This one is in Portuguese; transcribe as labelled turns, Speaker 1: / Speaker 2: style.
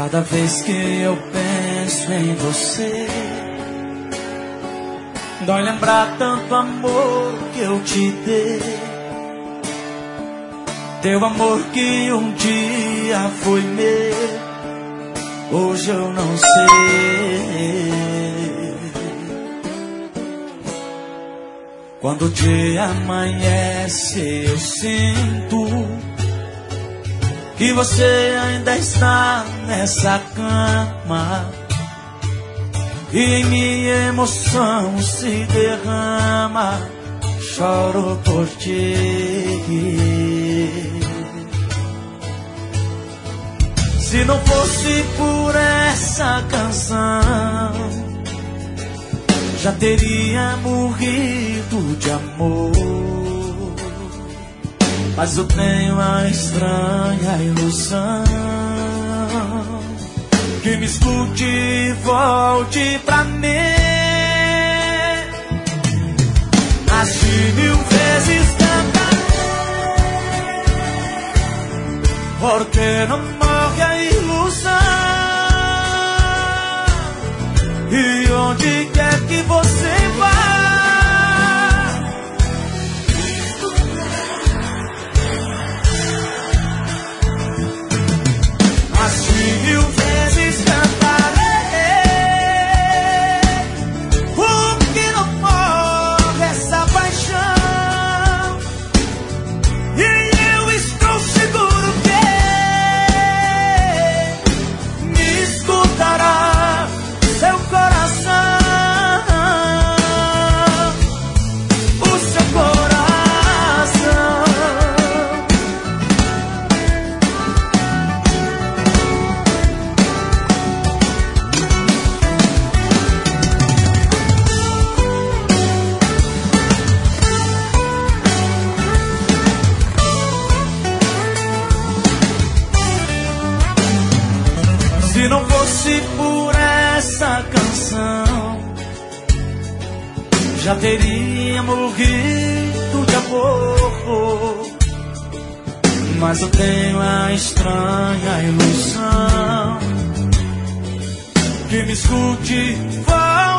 Speaker 1: Cada vez que eu penso em você, dói lembrar tanto amor que eu te dei. Teu amor que um dia foi meu, hoje eu não sei. Quando o dia amanhece eu sinto que você ainda está nessa cama, e em minha emoção se derrama. Choro por ti. Se não fosse por essa canção, já teria morrido de amor. Mas eu tenho a estranha ilusão que me escute e volte pra mim. Nasci 1000 vezes cantarei, porque não morre a ilusão. E onde quer que você vá, nasci 1000 vezes cantarei, porque não morre essa paixão. E eu estou seguro que me escutará seu coração, o seu coração. Se não fosse por essa canção, já teria morrido de amor. Mas eu tenho a estranha ilusão que me escute,